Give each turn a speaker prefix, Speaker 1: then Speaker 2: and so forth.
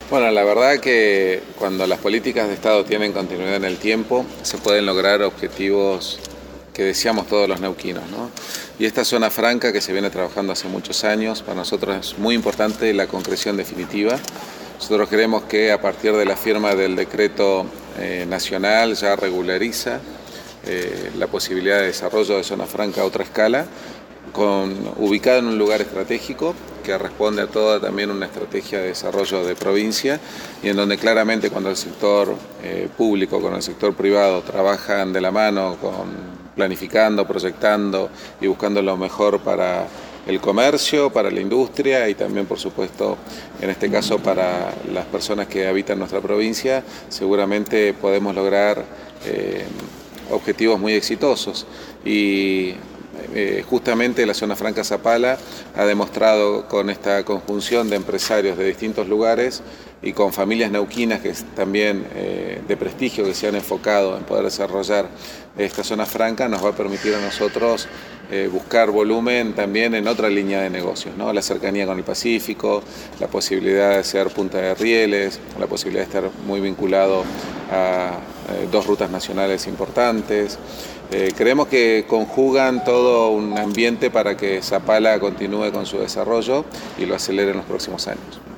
Speaker 1: Bueno, la verdad que cuando las políticas de Estado tienen continuidad en el tiempo, se pueden lograr objetivos que deseamos todos los neuquinos, ¿no? Y esta zona franca que se viene trabajando hace muchos años, para nosotros es muy importante la concreción definitiva. Nosotros creemos que a partir de la firma del decreto nacional ya regulariza la posibilidad de desarrollo de zona franca a otra escala, ubicada en un lugar estratégico que responde a toda también una estrategia de desarrollo de provincia y en donde claramente cuando el sector público con el sector privado trabajan de la mano planificando, proyectando y buscando lo mejor para el comercio, para la industria y también por supuesto en este caso para las personas que habitan nuestra provincia, seguramente podemos lograr objetivos muy exitosos y justamente la zona franca Zapala ha demostrado con esta conjunción de empresarios de distintos lugares y con familias neuquinas que también de prestigio que se han enfocado en poder desarrollar esta zona franca, nos va a permitir a nosotros buscar volumen también en otra línea de negocios, ¿no? La cercanía con el Pacífico, la posibilidad de ser punta de rieles, la posibilidad de estar muy vinculado a dos rutas nacionales importantes. Creemos que conjugan todo un ambiente para que Zapala continúe con su desarrollo y lo acelere en los próximos años.